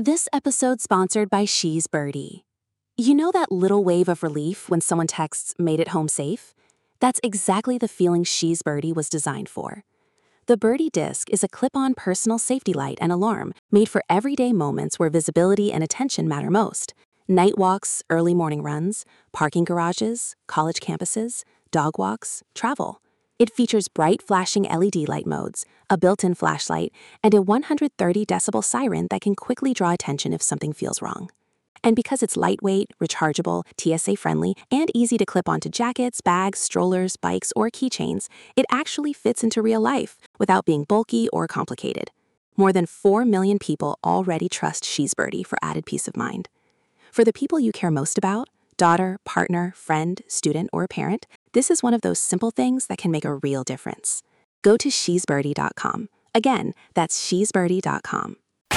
This episode's sponsored by She's Birdie. You know that little wave of relief when someone texts, "made it home safe"? That's exactly the feeling She's Birdie was designed for. The Birdie Disc is a clip-on personal safety light and alarm made for everyday moments where visibility and attention matter most. Night walks, early morning runs, parking garages, college campuses, dog walks, travel. It features bright flashing LED light modes, a built-in flashlight, and a 130 decibel siren that can quickly draw attention if something feels wrong. And because it's lightweight, rechargeable, TSA-friendly, and easy to clip onto jackets, bags, strollers, bikes, or keychains, it actually fits into real life without being bulky or complicated. More than 4 million people already trust She's Birdie for added peace of mind. For the people you care most about, daughter, partner, friend, student, or parent, this is one of those simple things that can make a real difference. Go to shesbirdie.com. Again, that's shesbirdie.com.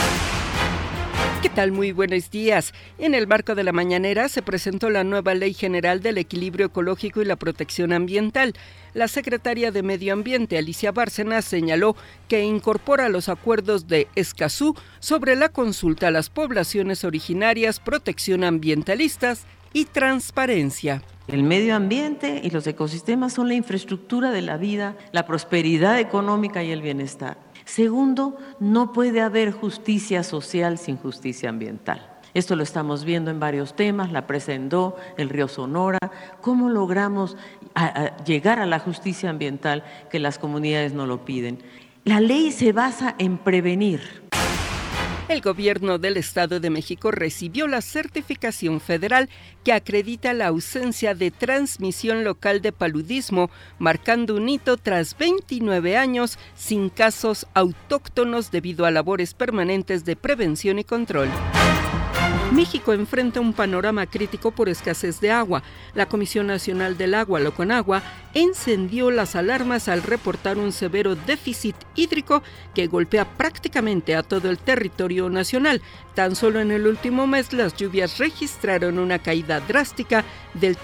¿Qué tal? Muy buenos días. En el marco de la mañanera se presentó la nueva Ley General del Equilibrio Ecológico y la Protección Ambiental. La secretaria de Medio Ambiente, Alicia Bárcenas, señaló que incorpora los acuerdos de Escazú sobre la consulta a las poblaciones originarias, protección ambientalistas y transparencia. El medio ambiente y los ecosistemas son la infraestructura de la vida, la prosperidad económica y el bienestar. Segundo, no puede haber justicia social sin justicia ambiental. Esto lo estamos viendo en varios temas, la presa en Do, el río Sonora, cómo logramos llegar a la justicia ambiental que las comunidades no lo piden. La ley se basa en prevenir. El gobierno del Estado de México recibió la certificación federal que acredita la ausencia de transmisión local de paludismo, marcando un hito tras 29 años sin casos autóctonos debido a labores permanentes de prevención y control. México enfrenta un panorama crítico por escasez de agua. La Comisión Nacional del Agua, la CONAGUA, encendió las alarmas al reportar un severo déficit hídrico que golpea prácticamente a todo el territorio nacional. Tan solo en el último mes las lluvias registraron una caída drástica del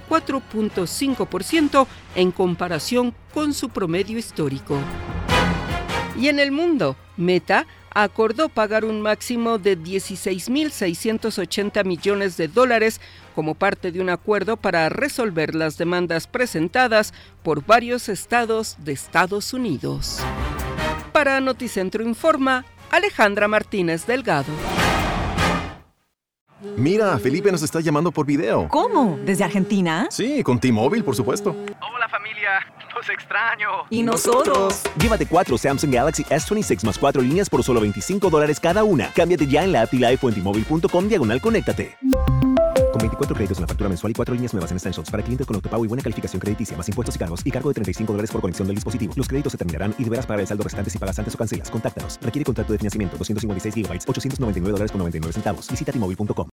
34.5% en comparación con su promedio histórico. Y en el mundo, Meta acordó pagar un máximo de $16.680 millones como parte de un acuerdo para resolver las demandas presentadas por varios estados de Estados Unidos. Para Noticentro Informa, Alejandra Martínez Delgado. Mira, Felipe nos está llamando por video. ¿Cómo? ¿Desde Argentina? Sí, con T-Mobile, por supuesto. Hola familia, los extraño. ¿Y nosotros? Llévate 4 Samsung Galaxy S26 más 4 líneas por solo $25 cada una. Cámbiate ya en la app Life o en T-Mobile.com/conéctate. Con 24 créditos en la factura mensual y 4 líneas nuevas en Essentials para clientes con autopago y buena calificación crediticia, más impuestos y cargos, y cargo de $35 por conexión del dispositivo. Los créditos se terminarán y deberás pagar el saldo restante si pagas antes o cancelas. Contáctanos. Requiere contrato de financiamiento, 256 GB, $899.99. Visita T-Mobile.com.